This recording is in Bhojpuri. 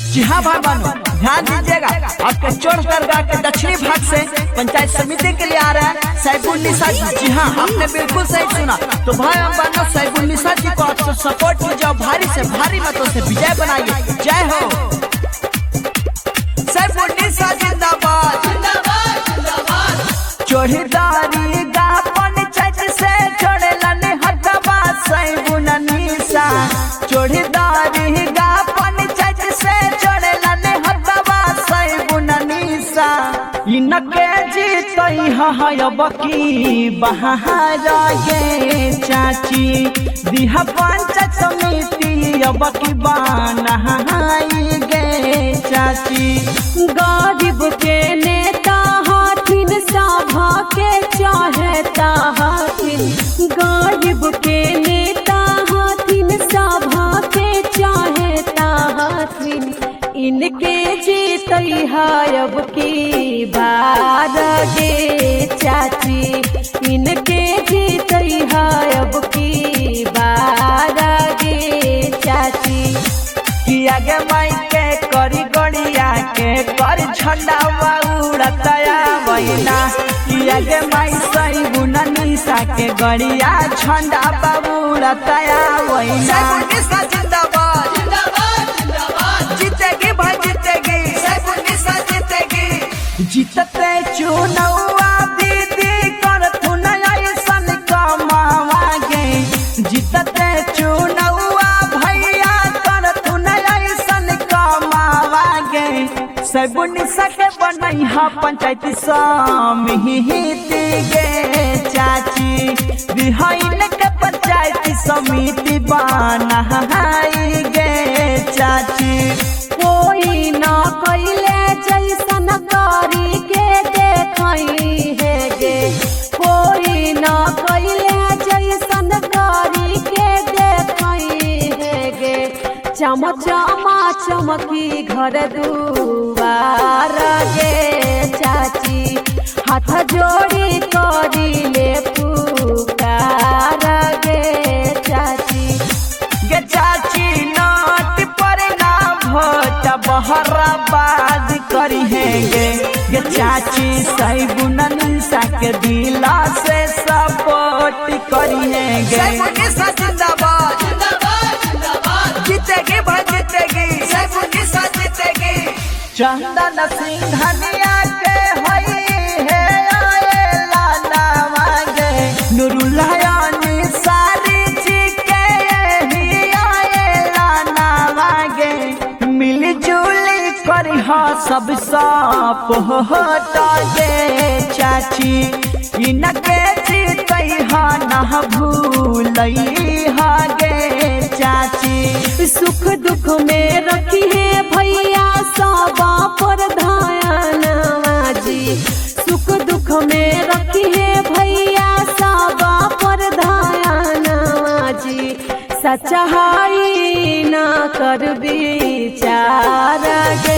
जी हाँ भाई बहनों, ध्यान दीजिएगा। आपके चोरगढ़ के दक्षिणी भाग से पंचायत समिति के लिए आ रहा है सैफुन्निसा जी। जी हाँ, आपने बिल्कुल सही सुना। तो भाई बहनों, सैफुन्निसा जी को आप सपोर्ट कीजिए, भारी से भारी मतों से विजय बनाइए। जय हो। सैफुन्निसा जिंदाबाद जिंदाबाद जिंदाबाद। चोरीदारी गा पंचायत से छोड़ेला ने हटवा सैफुन्निसा। चोरीदारी गा पंचायत से छोड़ेला ने हटवा सैफुन्निसा। इनके जीतई हयब की बहार गे चाची। दिहा पंचायत समिति अब की बनाई गे चाची। गरीब के नेता हथिन, सभा के चाहता हथिन। गरीब के नेता हथिन, सभा के चाहता हथिन। इनके जीतई हयब की बार गे चाची। इनके जीतई हयब की बार गे चाची। किया गे माई के करी गड़िया के कर झंडा उड़तया बहिना। किया गे माई सैफुन्निसा के गड़िया झंडा उड़तया बहिना। सैफुन्निसा जिंदाबाद जिंदाबाद जिंदाबाद। जीतेगी भाई जीतेगी, सैफुन्निसा जीतेगी। जीतते चुनौआ दीदी कर थुन ऐसन कमावागे। जीतते चुनौआ भैया कर थुन ऐसन कमावागे। सैफुन्निसा के बनैहा पंचायत समिति गे चाची। बिहाइन के पंचायत समिति बनाई गे चाची। कोई न कैले जैसन करी के देखई है गे। कोई न कैले जैसन करी के देखई है गे। चमचमा चमकी घर दुआर गे चाची। हाथ जोड़ी करी ले पुकार गे चाची। गे चाची नाट पर ना भोट बहराबाद करी है गे चाची। सैफुन्निसा के दिला से सपोर्ट करी है गे। सैफुन्निसा जिंदाबाद जिंदाबाद जिंदाबाद। जीतेगी भाई जीतेगी, सैफुन्निसा जीतेगी। चंदन सिंघनिया के हई है आएला नावागे। नुरुल्लाह सारी जी के ही आएला नावागे। मिलजुली करी सब सपोर्ट गे चाची। इनके जीतई न भूलई गे चाची। सुख दुख में रखी है भैया सब पर ध्यान जी। सुख दुख में रखी है भैया सब पर ध्यान जी। सच्चाई न कर विचार गे